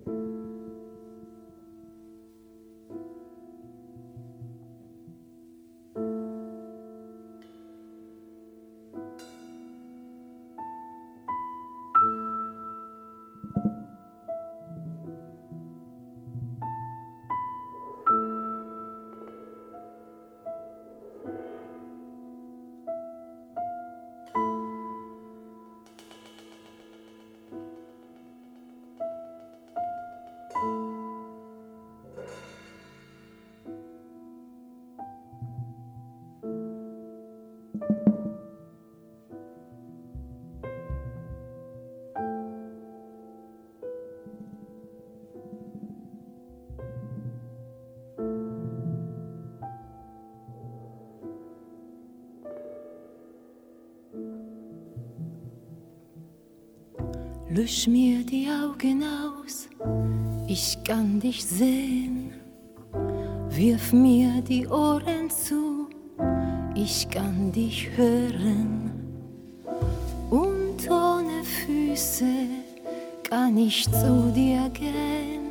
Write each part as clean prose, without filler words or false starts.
Lösch mir die Augen aus, ich kann dich sehen. Wirf mir die Ohren zu, ich kann dich hören. Und ohne Füße kann ich zu dir gehen.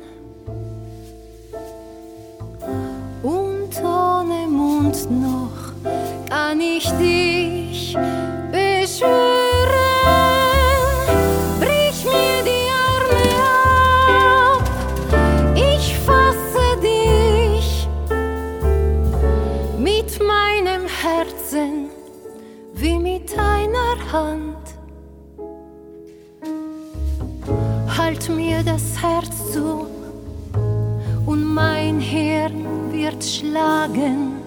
Und ohne Mund noch kann ich dich beschwören. Wie mit einer Hand, halt mir das Herz zu und mein Hirn wird schlagen.